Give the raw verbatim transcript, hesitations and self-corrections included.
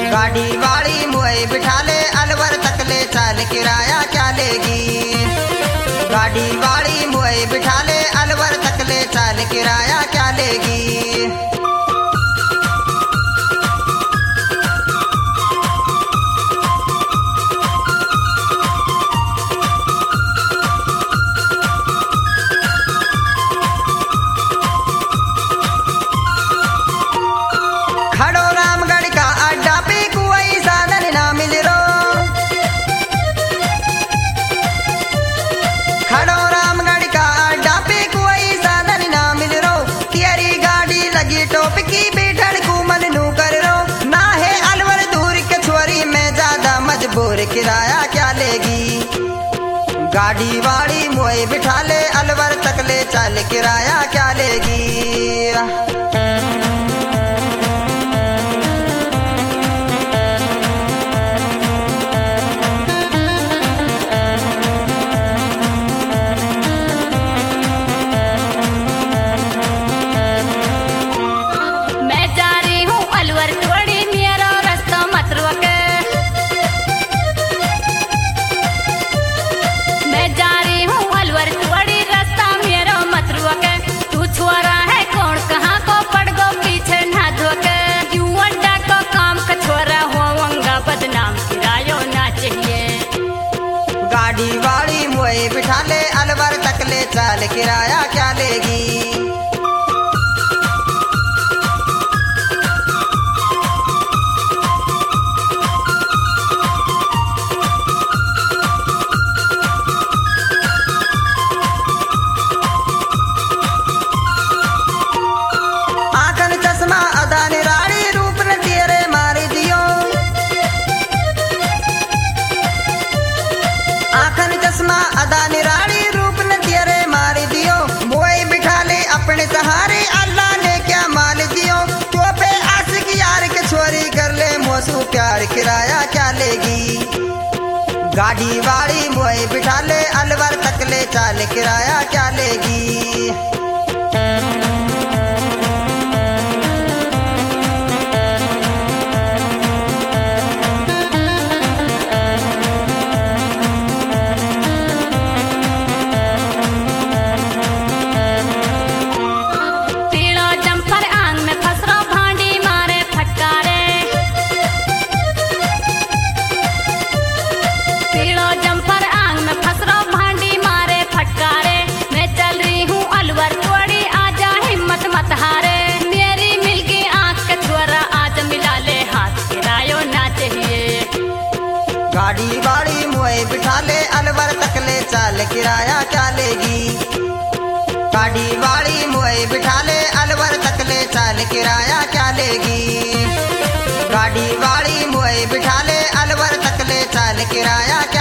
गाड़ी वाड़ी मुझे बिठा ले अलवर तक ले चल किराया क्या लेगी। गाड़ी वाड़ी मुझे बिठा ले अलवर तक ले चल किराया क्या लेगी। खड़ो रामगढ़ का अड्डा पे कोई साधन ना मिल रो। खड़ो रामगढ़ का अड्डा पे कोई साधन ना मिल रो। तेरी गाड़ी लगी टोप की बैठन को मन नू कर रो। ना है अलवर दूर के छोरी में ज्यादा मजबूर किराया क्या लेगी। गाड़ी वाड़ी मोए बिठा ले अलवर तक ले चल किराया क्या लेगी। गाड़ी वाड़ी मुझे बिठा ले अलवर तक ले चल किराया क्या लेगी। आंखन चश्मा अदा निराड़ी रूप न तेरे मारी दियो। आंखन चश्मा अदा निराड़ी रूप न तेरे मार दियो। मोए बिठा ले अपने सहारे अल्लाह ने क्या माल दियो। तो पे आशिक यार के छोरी कर ले मोसू प्यार किराया क्या लेगी। गाड़ी वाड़ी मोए बिठा ले अलवर तक ले चल किराया क्या लेगी। गाड़ी वाड़ी मुझे बिठा ले अलवर तक ले चल किराया क्या लेगी। गाड़ी वाड़ी मुझे बिठा ले अलवर तक ले चल किराया क्या लेगी। गाड़ी वाड़ी मुझे बिठा ले अलवर तक ले चल किराया